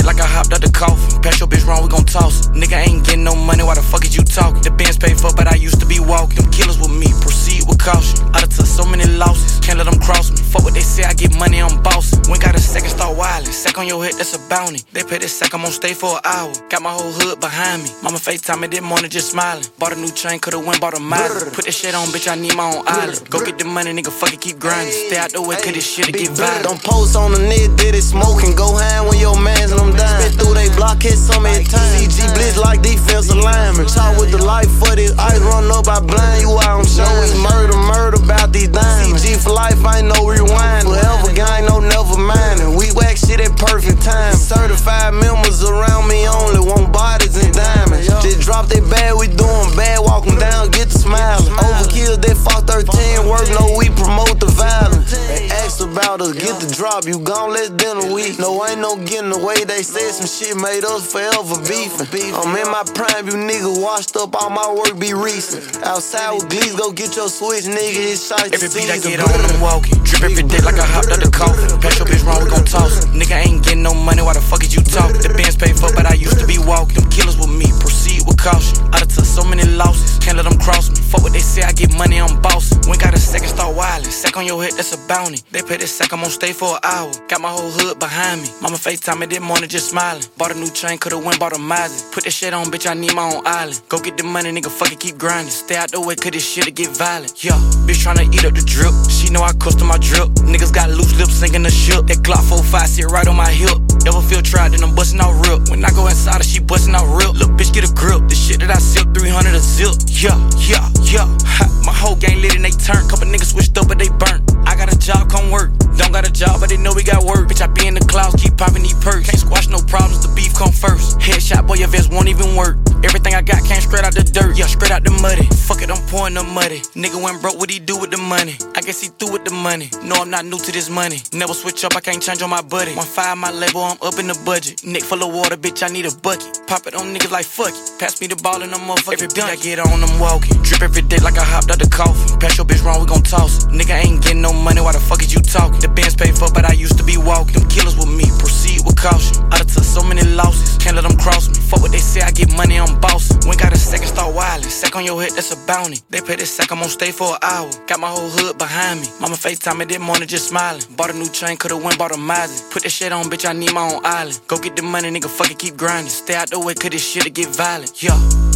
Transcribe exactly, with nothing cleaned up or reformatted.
dick like I hopped out the coffin. Pass your bitch wrong, we gon' toss it. Nigga ain't getting no money, why the fuck is you talking? The Benz paid for, but I used to be walking. Them killers with me, proceed with caution. I done took so many losses, can't let them cross me. Fuck what they say, I get money, I'm bossing. When got a second, start wildin'. Sack on your head, that's a bounty. They pay this sack, I'm gon' stay for an hour. Got my whole hood behind me. Mama FaceTime me this morning, just smiling. Bought a new chain, could've went, bought a Miley. Put that shit on, bitch, I need my own island. Go get the money, nigga, fucking keep grinding. Stay out the way, cause this shit'll get violent. Don't post on the net, did it smoking. Go hand when your mans and them dying. Spit through they block, hit some at time. C G blitz like defensive lineman. Talk with the life for this ice, run up, I blind you out, I'm showing. It's murder, murder about these diamonds. C G for life, ain't no rewind. Forever gang, no never minding. We whack shit at perfect time. Certified members around me only, want bodies and diamonds. Just drop that bag, we doing bad, walk them down, get the smiling. Overkill, they fuck thirteen, work, no, we promote the violence. They asked about us, get the drop, you gon' let dinner week. No, ain't no getting away, they said some shit made us forever beefing. I'm in my prime, you niggas washed up, all my work be recent. Outside with glees, go get your switch, nigga, it's shite. Every beat I get on, I'm walking. Drip every day like I hopped out the coffin. Pass your bitch wrong, we gon' toss it. Nigga ain't getting no money, why the fuck is you talking? The Benz paid for, but I used to be walking. Them killers with me, proceed with caution. I done took so many losses, can't let them cross me. Fuck what they say, I get money, I'm bossing. When got a second, start wildin'. Sack on your head, that's a bounty. They pay this sack, I'm gon' stay for an hour. Got my whole hood behind me. Mama FaceTime me this morning, just smiling. Bought a new chain, could've went, bought a Miley. Put that shit on, bitch, I need my own island. Go get the money, nigga, fucking keep grinding. Stay out the way, cause this shit'll get violent. Yeah, bitch tryna eat up the drip. She know I custom my drip. Niggas got loose lips sinking the ship. That Glock four five sit right on my hip. Ever feel tried, then I'm bustin' out rip. When I go inside her, she bustin' out rip. Look, bitch, get a grip. The shit that I sip, three hundred a zip. Yeah, yeah, yeah. Ha, my whole gang lit and they turn. Couple niggas switched up, but they burnt. I got a job, come work. Don't got a job, but they know we got work. Bitch, I be in the clouds, keep popping these perks. Can't squash no problems, the beef come first. Headshot, boy, your vest won't even work. Everything I got came straight out the dirt. Yeah, straight out the muddy. Fuck it, I'm pouring the muddy. Nigga went broke, what he do with the money? I guess he threw with the money. No, I'm not new to this money. Never switch up, I can't change on my buddy. One five my label, I'm up in the budget. Nick full of water, bitch, I need a bucket. Pop it on niggas like fuck it. Pass me the ball and I'm motherfucking every beat I get on, I'm walking. Drip every day like I hopped out the coffin. Pass your bitch wrong, we gon' toss it. Nigga ain't getting no money, why the fuck is you talking? The Benz paid for, but I used to be walking. Them killers with me, proceed with caution. I done took so many losses, can't let them cross me. Fuck what they say, I get money, I'm bossing. When got a second, start wildin'. Sack on your head, that's a bounty. They pay this sack, I'm gon' stay for an hour. Got my whole hood behind me. Mama FaceTime me this morning, just smiling. Bought a new chain, could've went, bought a Miley. Put that shit on, bitch, I need my own island. Go get the money, nigga, fucking keep grinding. Stay out the way, cause this shit'll get violent. Yeah.